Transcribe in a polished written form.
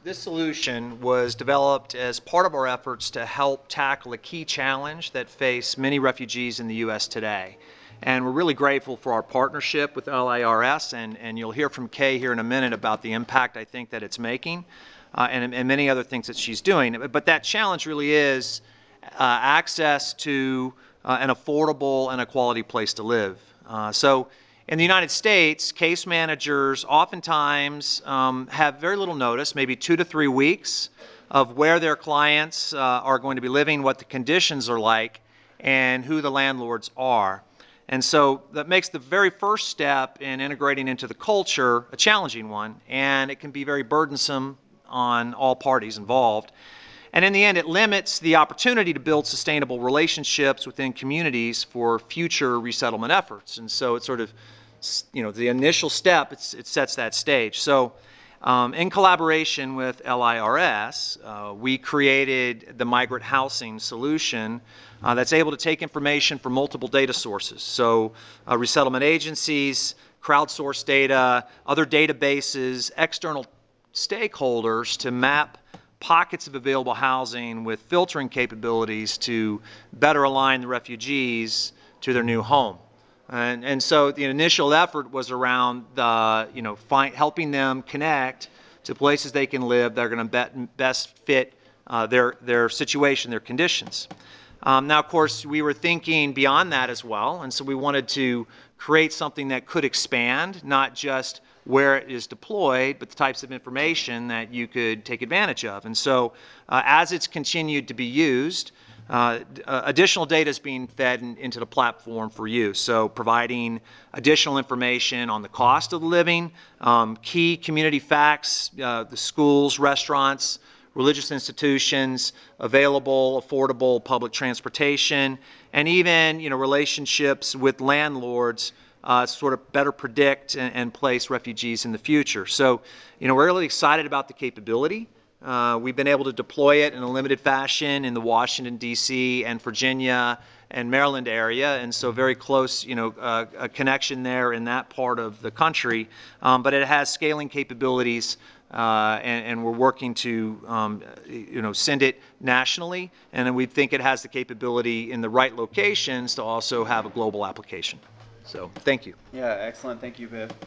This solution was developed as part of our efforts to help tackle a key challenge that face many refugees in the U.S. today. And we're really grateful for our partnership with LIRS, and you'll hear from Kay here in a minute about the impact I think that it's making and many other things that she's doing. But that challenge really is access to an affordable and a quality place to live. So in the United States, case managers oftentimes have very little notice, maybe 2 to 3 weeks, of where their clients are going to be living, what the conditions are like, and who the landlords are. And so that makes the very first step in integrating into the culture a challenging one, and it can be very burdensome on all parties involved. And in the end, it limits the opportunity to build sustainable relationships within communities for future resettlement efforts. And so it's sort of, the initial step, it sets that stage. So in collaboration with LIRS, we created the migrant housing solution that's able to take information from multiple data sources. So resettlement agencies, crowdsourced data, other databases, external stakeholders to map pockets of available housing with filtering capabilities to better align the refugees to their new home. And so the initial effort was around helping them connect to places they can live that are going to best fit their situation, their conditions. Now, of course, we were thinking beyond that as well, and so we wanted to create something that could expand, not just where it is deployed, but the types of information that you could take advantage of. And so as it's continued to be used, additional data is being fed into the platform for use. So providing additional information on the cost of the living, key community facts, the schools, restaurants, religious institutions, available, affordable public transportation, and even relationships with landlords sort of better predict and place refugees in the future. So we're really excited about the capability. We've been able to deploy it in a limited fashion in the Washington, D.C. and Virginia and Maryland area, and so very close a connection there in that part of the country. But it has scaling capabilities, and we're working to send it nationally, and then we think it has the capability in the right locations to also have a global application. So thank you. Yeah, excellent. Thank you, Viv.